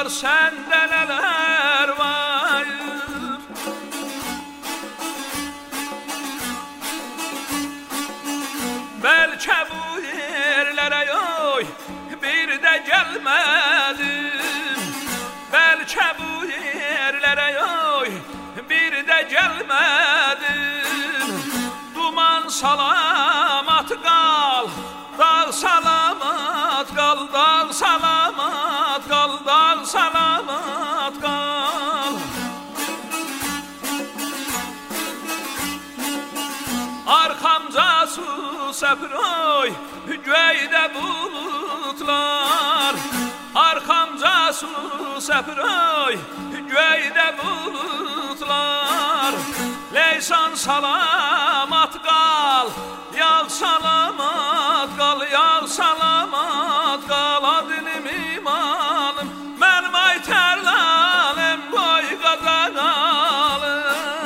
dağlar sende neler var. Belki bu yerlere yoy bir de gelmedim. Belki bu yerlere yoy bir de gelmedim. Duman salamat kal, dağ salamat kal, dağ salamat kal, dağ salamat kal. Arkamca su səpiroy, göydə bulutlar. Arkamca su səpiroy, göydə bulutlar. Leysan salamat qal, yağ salamat qal, yağ salamat qal. Adilim imanım, mənim ay tərlalim, qoy qazanalım.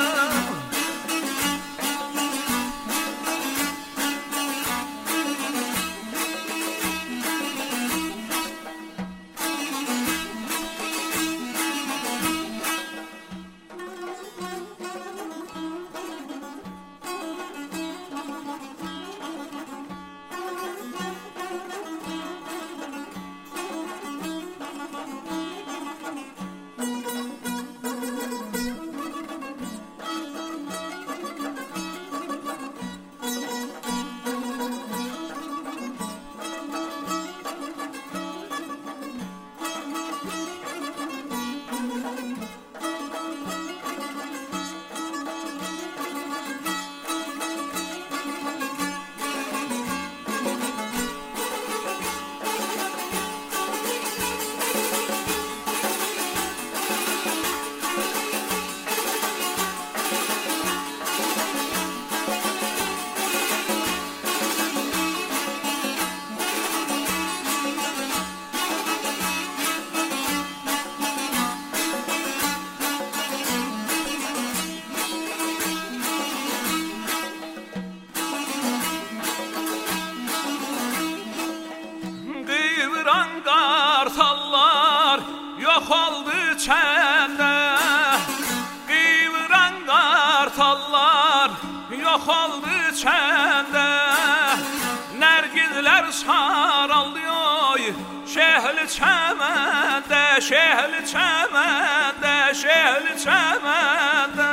Qartallar yox oldu çəndə. Qıvıran qartallar yox oldu çəndə. Nərgizlər saralıyor şehli çəməndə, şehli çəməndə, şehli çəməndə.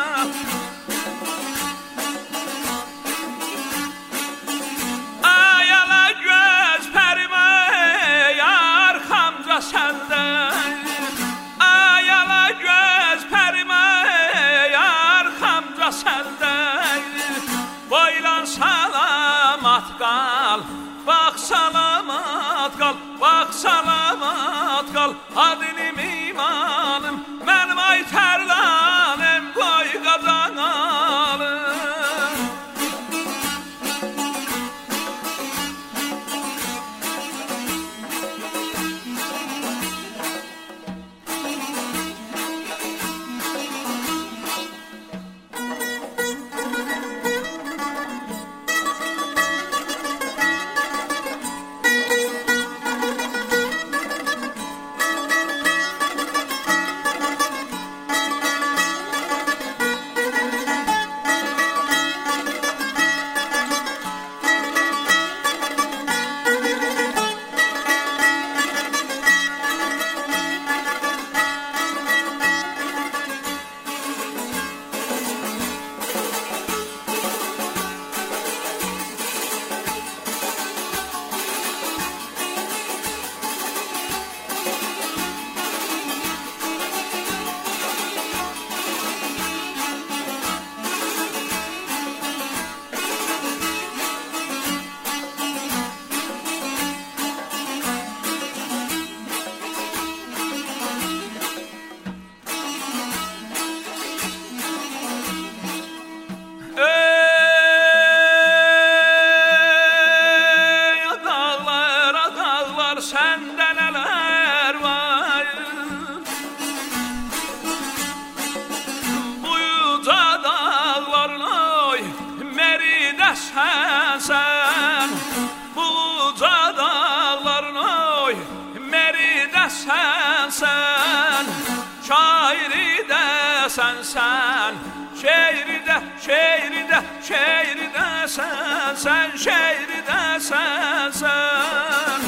Səndə ayala göz pərimə, arxamca səndə. Boylan salamat qal, bax salamat qal, bax salamat qal. Adilim imanım, mənim ay tərlanim, qoy qazanalım. Sen bu uca dağların oy, meride sen sensen, şairi de sensen, şeiri de, şeiri de, şeiri de sensen, şeiri de sensen.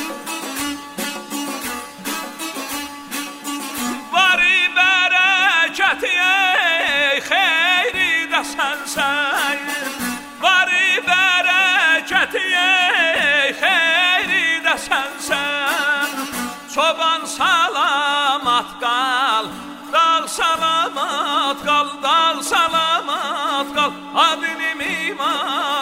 Bari bereketi ey xeyri de sensen, bari bereketi ey xeyri de sensen. Çoban salamat qal, dağ salamat qal, dağ salamat qal, adını iman